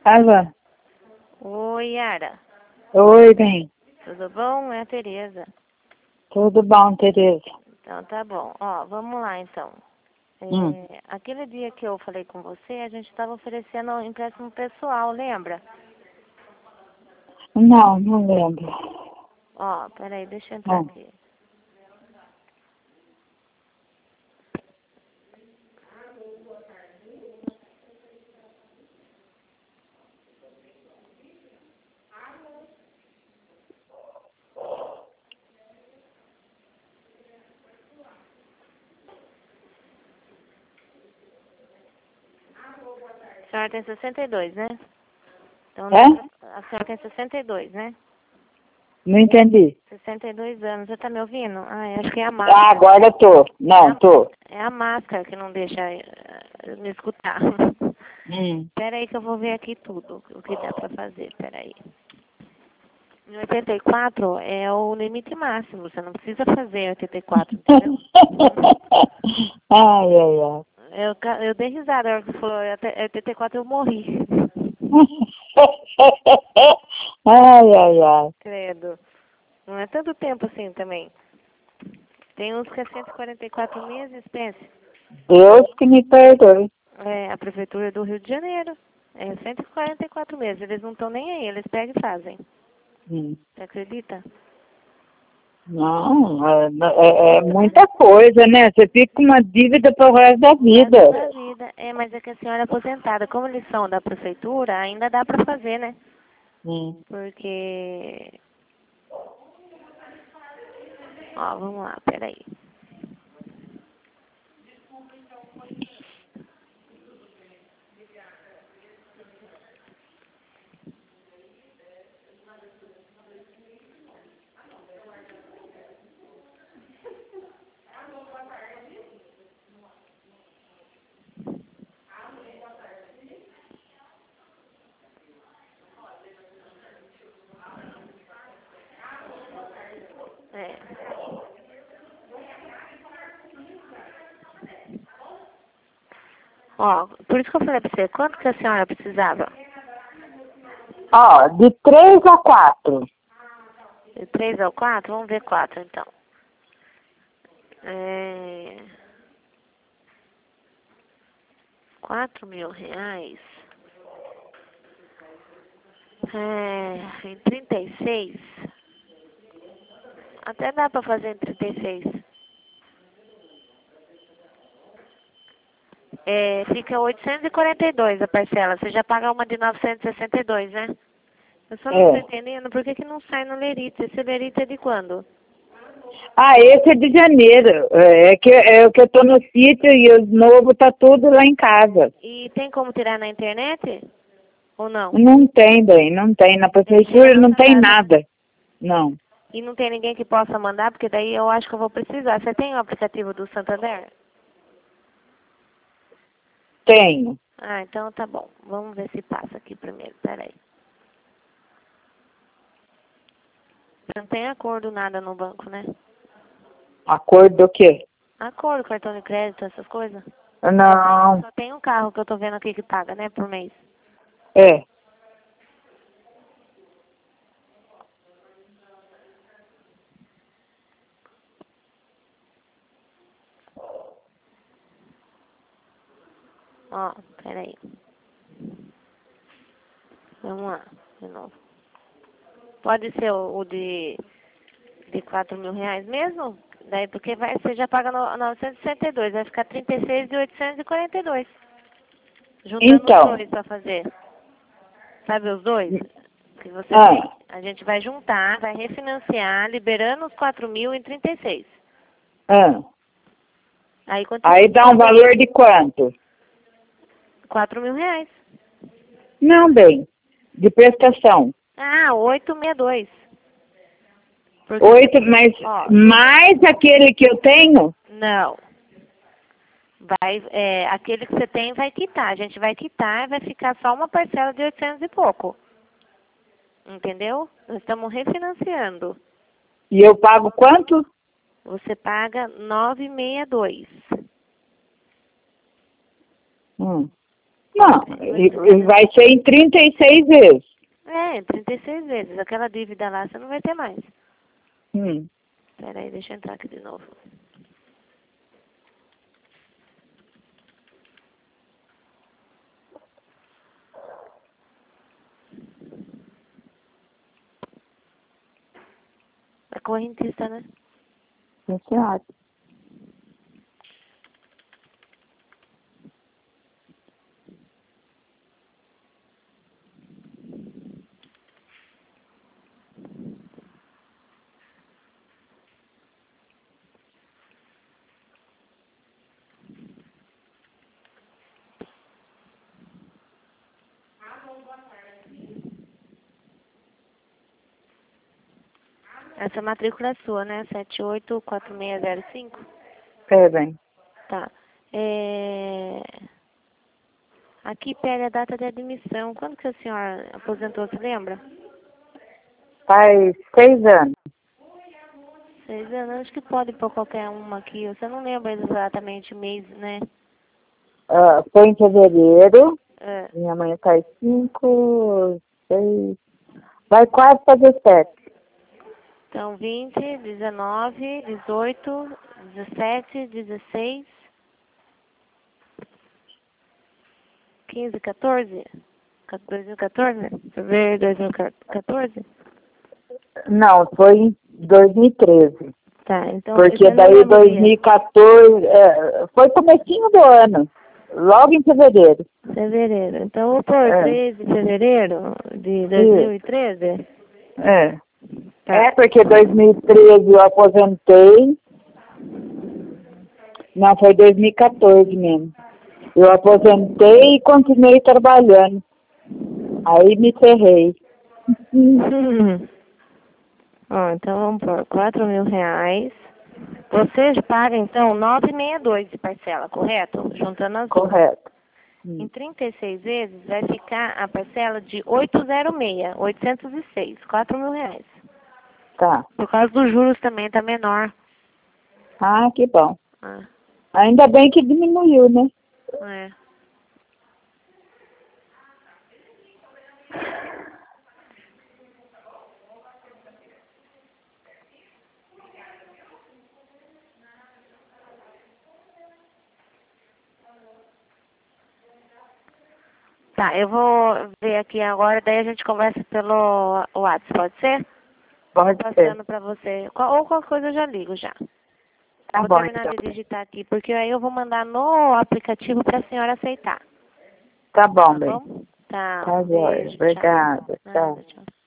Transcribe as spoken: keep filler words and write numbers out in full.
Alô? Oi, Yara. Oi, bem. Tudo bom? É a Tereza. Tudo bom, Tereza? Então tá bom. Ó, vamos lá então. É, Hum. Aquele dia que eu falei com você, a gente estava oferecendo um empréstimo pessoal, lembra? Não, não lembro. Ó, peraí, deixa eu entrar Hum. aqui. A senhora tem sessenta e dois, né? Então, É? a senhora tem sessenta e dois, né? Não entendi. sessenta e dois anos. Você tá me ouvindo? Ah, eu acho que é a Ah, máscara. agora eu tô. Não, tô. É a máscara que não deixa eh, me escutar. Hum. Peraí que eu vou ver aqui tudo, o que dá pra fazer, peraí. Em oitenta e quatro é o limite máximo, você não precisa fazer oitenta e quatro, entendeu? Ai, ai, ai. Eu, ca- eu dei risada na hora que você falou até- oitenta e quatro eu morri. Ai, ai, ai. Credo. Não é tanto tempo assim também. Tem uns que é cento e quarenta e quatro meses, pense. Deus que me perdoe. É a Prefeitura do Rio de Janeiro. É cento e quarenta e quatro meses. Eles não estão nem aí, eles pegam e fazem. Hum. Você acredita? Não, é, é- é muita coisa, né? Você fica com uma dívida pro resto da vida. Resto da vida. É, mas é que a senhora é aposentada. Como eles são da prefeitura, ainda dá pra fazer, né? Hum. Porque... Ó, vamos lá, peraí. É. Ó, por isso que eu falei pra você, quanto que a senhora precisava? Ó, de três a quatro. De três ou quatro? Vamos ver quatro, então. É... Quatro mil reais. É... Em trinta e seis. Até dá pra fazer em trinta e seis. É, fica oitocentos e quarenta e dois a parcela. Você já paga uma de novecentos e sessenta e dois, né? Eu só não tô É. entendendo por que que não sai no Lerite. Esse Lerite é de quando? Ah, esse é de janeiro. É que, é que eu tô no sítio e o novo tá tudo lá em casa. E tem como tirar na internet? Ou não? Não tem, bem, não tem. Na Tem que chegar prefeitura na não sua tem casa, né? nada. Não. E não tem ninguém que possa mandar, porque daí eu acho que eu vou precisar. Você tem o aplicativo do Santander? Tenho. Ah, então tá bom. Vamos ver se passa aqui primeiro. Peraí. Não tem acordo nada no banco, né? Acordo do quê? Acordo, cartão de crédito, essas coisas. Não. Só tem um carro que eu tô vendo aqui que paga, né, por mês. É. Ó, peraí. Vamos lá, de novo. Pode ser o, o de, de quatro mil reais mesmo? Daí, porque vai, você já paga no, novecentos e sessenta e dois, vai ficar trinta e seis de oitocentos e quarenta e dois. Juntando os Então. dois pra fazer. Sabe os dois? Que você tem. Ah, A gente vai juntar, vai refinanciar, liberando os quatro mil em trinta e seis. ah. Aí continua Aí dá um ficando valor de quanto? quatro mil reais. Não, bem. De prestação. Ah, oitocentos e sessenta e dois. Porque, Oito, mas ó, mais aquele que eu tenho? não. Vai, é, aquele que você tem vai quitar. A gente vai quitar e vai ficar só uma parcela de oitocentos e pouco. Entendeu? Nós estamos refinanciando. E eu pago quanto? Você paga novecentos e sessenta e dois. Hum. Não, e- e vai ser em trinta e seis vezes. É, trinta e seis vezes. Aquela dívida lá você não vai ter mais. Hum. Pera aí, deixa eu entrar aqui de novo. É correntista, né? Sim, senhora. Essa matrícula é sua, né? sete oito quatro seis zero cinco? É, bem. Tá. É... Aqui pega a data de admissão. Quando que a senhora aposentou, você lembra? Faz seis anos. Seis anos, acho que pode pôr qualquer uma aqui. Você não lembra exatamente o mês, né? Ah, foi em fevereiro. É. Minha mãe faz cinco, seis. Vai quase fazer sete. Então, vinte, dezenove, dezoito, dezessete, dezesseis, quinze, quatorze? dois mil e quatorze? Fevereiro de dois mil e quatorze? Não, foi em dois mil e treze. Tá, então Porque você não daí lembra o dois mil dia? e quatorze, é, foi comecinho do ano, logo em fevereiro. Fevereiro. Então, eu vou pôr É, treze de fevereiro de dois mil e treze? é. Tá. É, porque dois mil e treze eu aposentei. Não, foi dois mil e quatorze mesmo. Eu aposentei e continuei trabalhando. Aí me ferrei. Ó, então vamos pôr quatro mil reais. Vocês pagam, então, novecentos e sessenta e dois de parcela, correto? Juntando as duas. Correto. Em Hum. trinta e seis vezes vai ficar a parcela de oitocentos e seis, oitocentos e seis, quatro mil reais. Tá. Por causa dos juros também tá menor. Ah, que bom. Ah, Ainda bem que diminuiu, né? é. Tá, eu vou ver aqui agora, daí a gente conversa pelo WhatsApp, pode ser? Pode ser. Passando pra você. Qual- Ou qualquer coisa eu já ligo já. Tá Vou bom, terminar então. de digitar aqui, porque aí eu vou mandar no aplicativo pra senhora aceitar. Tá bom, Tá bem. bom? Tá, Tá, um joia. beijo, tchau. Obrigada. Tchau. Nada, tchau.